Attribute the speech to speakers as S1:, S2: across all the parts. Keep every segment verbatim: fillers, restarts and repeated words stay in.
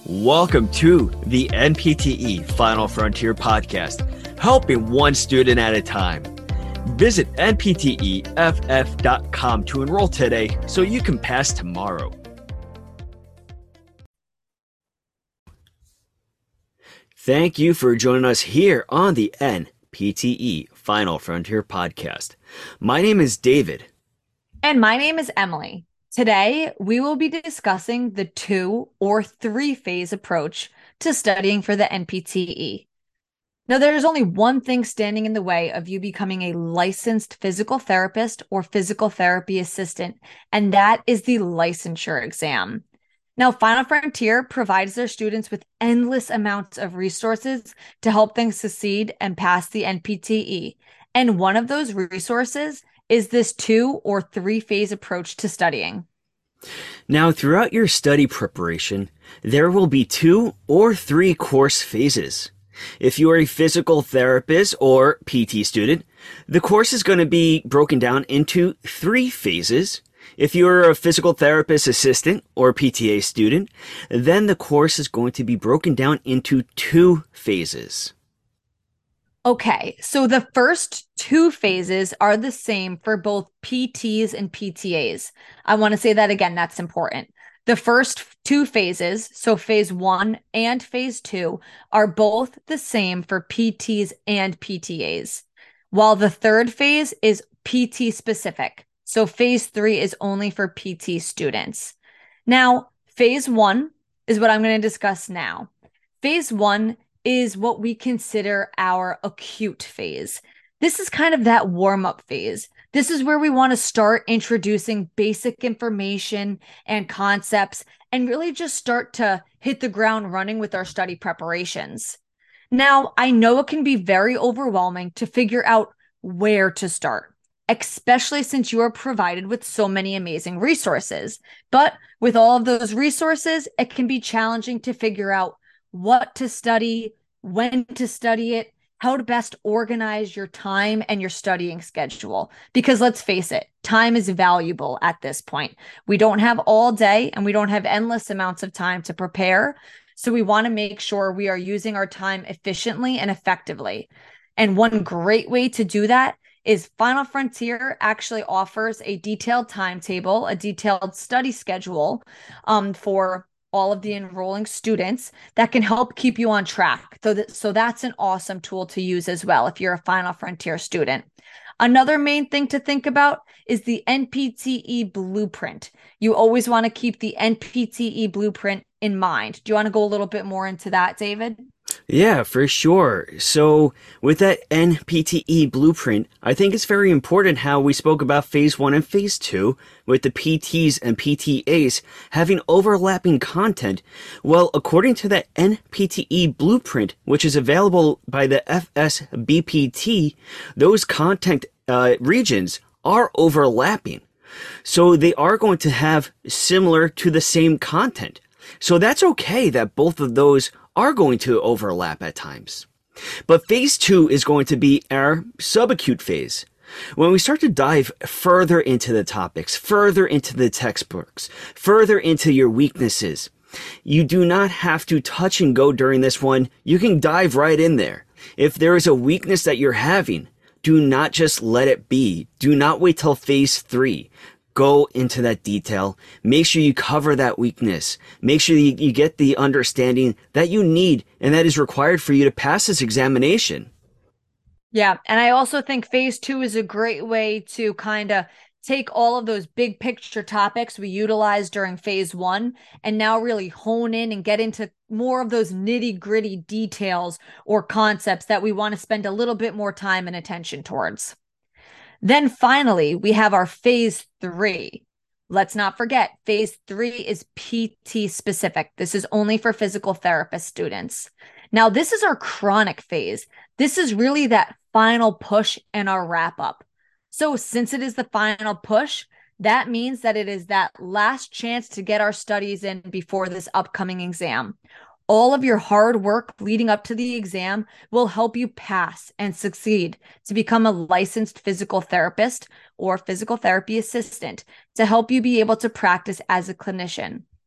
S1: Welcome to the N P T E Final Frontier podcast, helping one student at a time. Visit N P T E F F dot com to enroll today so you can pass tomorrow. Thank you for joining us here on the N P T E Final Frontier podcast. My name is David.
S2: And my name is Emily. Today, we will be discussing the two or three phase approach to studying for the N P T E. Now, there's only one thing standing in the way of you becoming a licensed physical therapist or physical therapy assistant, and that is the licensure exam. Now, Final Frontier provides their students with endless amounts of resources to help them succeed and pass the N P T E. And one of those resources is this two or three phase approach to studying.
S1: Now, throughout your study preparation, there will be two or three course phases. If you are a physical therapist or P T student, the course is going to be broken down into three phases. If you're a physical therapist assistant or P T A student, then the course is going to be broken down into two phases.
S2: Okay, so the first two phases are the same for both P Ts and P T As. I want to say that again, that's important. The first two phases, so phase one and phase two, are both the same for P Ts and P T As, while the third phase is P T specific. So phase three is only for P T students. Now, phase one is what I'm going to discuss now. Phase one is what we consider our acute phase. This is kind of that warm-up phase. This is where we want to start introducing basic information and concepts and really just start to hit the ground running with our study preparations. Now, I know it can be very overwhelming to figure out where to start, especially since you are provided with so many amazing resources. But with all of those resources, it can be challenging to figure out what to study, when to study it, how to best organize your time and your studying schedule. Because let's face it, time is valuable at this point. We don't have all day and we don't have endless amounts of time to prepare. So we want to make sure we are using our time efficiently and effectively. And one great way to do that is Final Frontier actually offers a detailed timetable, a detailed study schedule um, for all of the enrolling students that can help keep you on track. So, that, so that's an awesome tool to use as well if you're a Final Frontier student. Another main thing to think about is the N P T E blueprint. You always want to keep the N P T E blueprint in mind. Do you want to go a little bit more into that, David?
S1: Yeah, for sure. So with that N P T E blueprint, I think it's very important how we spoke about phase one and phase two with the P Ts and P T As having overlapping content. Well, according to the N P T E blueprint, which is available by the F S B P T, those content uh, regions are overlapping. So they are going to have similar to the same content. So that's okay that both of those are going to overlap at times. But phase two is going to be our subacute phase. When we start to dive further into the topics, further into the textbooks, further into your weaknesses, you do not have to touch and go during this one. You can dive right in there. If there is a weakness that you're having, do not just let it be. Do not wait till phase three. Go into that detail. Make sure you cover that weakness. Make sure you, you get the understanding that you need and that is required for you to pass this examination.
S2: Yeah, and I also think phase two is a great way to kind of take all of those big picture topics we utilized during phase one and now really hone in and get into more of those nitty gritty details or concepts that we want to spend a little bit more time and attention towards. Then finally, we have our phase three. Let's not forget, phase three is P T specific. This is only for physical therapist students. Now, this is our chronic phase. This is really that final push and our wrap up. So since it is the final push, that means that it is that last chance to get our studies in before this upcoming exam. All of your hard work leading up to the exam will help you pass and succeed to become a licensed physical therapist or physical therapy assistant to help you be able to practice as a clinician.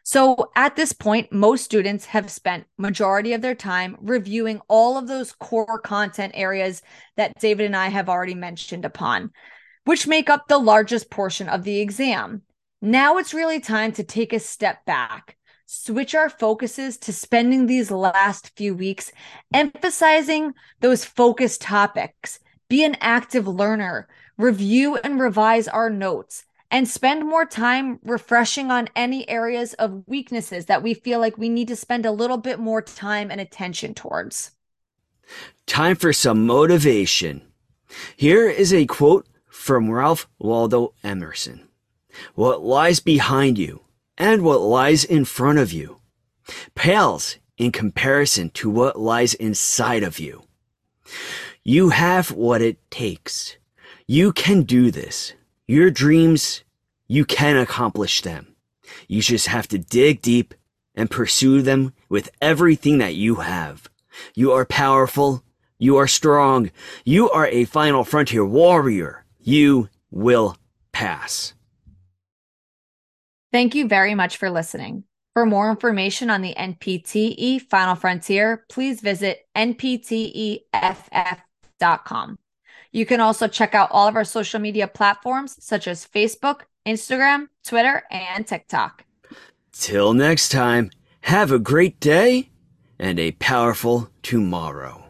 S2: So at this point, most students have spent majority of their time reviewing all of those core content areas that David and I have already mentioned upon, which make up the largest portion of the exam. Now it's really time to take a step back, switch our focuses to spending these last few weeks emphasizing those focused topics, be an active learner, review and revise our notes, and spend more time refreshing on any areas of weaknesses that we feel like we need to spend a little bit more time and attention towards.
S1: Time for some motivation. Here is a quote from Ralph Waldo Emerson. What lies behind you and what lies in front of you pales in comparison to what lies inside of you. You have what it takes. You can do this. Your dreams, you can accomplish them. You just have to dig deep and pursue them with everything that you have. You are powerful. You are strong. You are a final frontier warrior. You will pass.
S2: Thank you very much for listening. For more information on the N P T E Final Frontier, please visit N P T E F F dot com. You can also check out all of our social media platforms such as Facebook, Instagram, Twitter, and TikTok.
S1: Till next time, have a great day and a powerful tomorrow.